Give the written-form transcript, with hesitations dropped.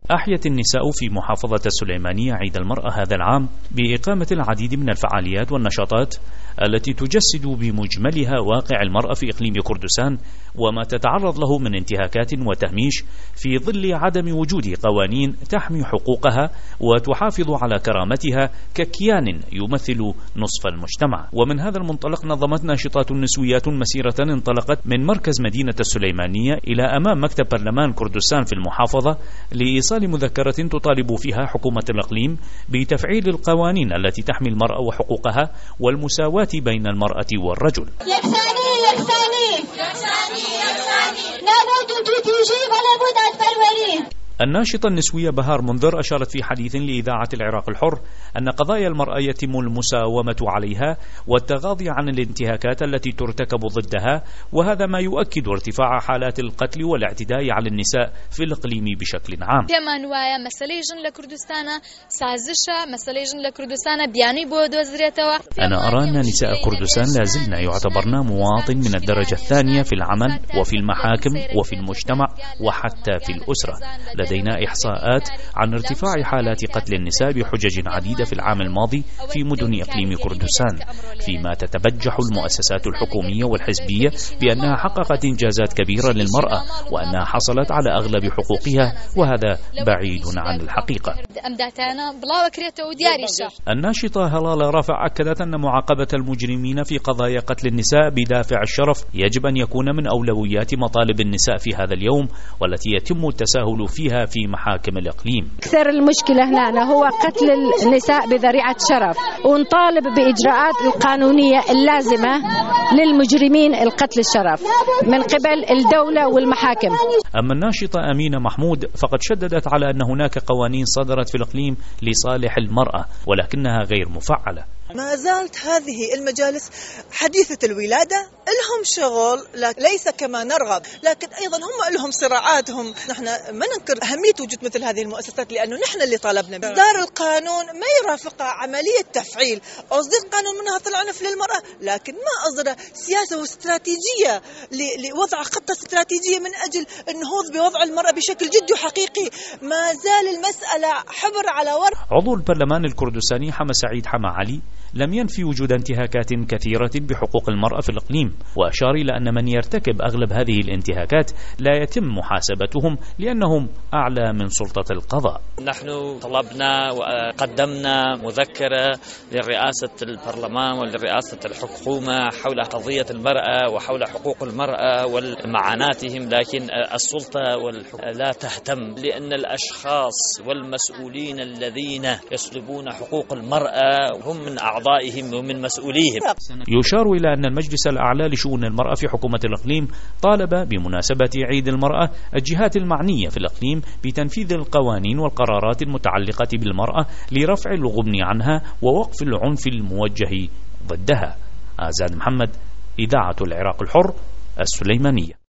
أحيت النساء في محافظة السليمانية عيد المرأة هذا العام بإقامة العديد من الفعاليات والنشاطات التي تجسد بمجملها واقع المرأة في إقليم كردستان وما تتعرض له من انتهاكات وتهميش في ظل عدم وجود قوانين تحمي حقوقها وتحافظ على كرامتها ككيان يمثل نصف المجتمع. ومن هذا المنطلق نظمت ناشطات نسويات مسيرة انطلقت من مركز مدينة السليمانية إلى أمام مكتب برلمان كردستان في المحافظة لإيصال مذكرة تطالب فيها حكومة الإقليم بتفعيل القوانين التي تحمي المرأة وحقوقها والمساواة بين المرأة والرجل. الناشطة النسوية بهار منذر أشارت في حديث لإذاعة العراق الحر أن قضايا المرأة يتم المساومة عليها والتغاضي عن الانتهاكات التي ترتكب ضدها، وهذا ما يؤكد ارتفاع حالات القتل والاعتداء على النساء في الإقليم بشكل عام. أنا أرى أن نساء كردستان لازلن يعتبرن مواطن من الدرجة الثانية في العمل وفي المحاكم وفي المجتمع وحتى في الأسرة. لدينا إحصاءات عن ارتفاع حالات قتل النساء بحجج عديدة في العام الماضي في مدن إقليم كردستان، فيما تتبجح المؤسسات الحكومية والحزبية بأنها حققت إنجازات كبيرة للمرأة وأنها حصلت على أغلب حقوقها، وهذا بعيد عن الحقيقة. الناشطة هلال رافع أكدت أن معاقبة المجرمين في قضايا قتل النساء بدافع الشرف يجب أن يكون من أولويات مطالب النساء في هذا اليوم، والتي يتم التساهل فيها في محاكم الإقليم. أكثر المشكلة هنا هو قتل النساء بذريعة شرف، ونطالب بإجراءات القانونية اللازمة للمجرمين القتل الشرف من قبل الدولة والمحاكم. أما الناشطة أمينة محمود فقد شددت على أن هناك قوانين صدرت في الإقليم لصالح المرأة ولكنها غير مفعلة. ما زالت هذه المجالس حديثة الولادة لهم شغل ليس كما نرغب، لكن أيضا هم لهم صراعاتهم. نحن ما ننكر أهمية وجود مثل هذه المؤسسات، لأنه نحن اللي طالبنا إصدار القانون ما يرافق عملية تفعيل. أصدر قانون منها العنف للمرأة، لكن ما أصدر سياسة واستراتيجية لوضع خطة استراتيجية من أجل النهوض بوضع المرأة بشكل جدي وحقيقي. ما زال المسألة حبر على ورق. عضو البرلمان الكردستاني حما سعيد حما علي لم ينفي وجود انتهاكات كثيرة بحقوق المرأة في الإقليم، وأشار إلى أن من يرتكب أغلب هذه الانتهاكات لا يتم محاسبتهم لأنهم أعلى من سلطة القضاء. نحن طلبنا وقدمنا مذكرة لرئاسة البرلمان ولرئاسة الحكومة حول قضية المرأة وحول حقوق المرأة ومعاناتهم، لكن السلطة لا تهتم، لأن الأشخاص والمسؤولين الذين يسلبون حقوق المرأة هم من أعضائهم ومن مسؤوليهم. يشار إلى أن المجلس الأعلى لشؤون المرأة في حكومة الإقليم طالب بمناسبة عيد المرأة الجهات المعنية في الإقليم بتنفيذ القوانين والقرارات المتعلقة بالمرأة لرفع الغبن عنها ووقف العنف الموجه ضدها. آزاد محمد، إذاعة العراق الحر، السليمانية.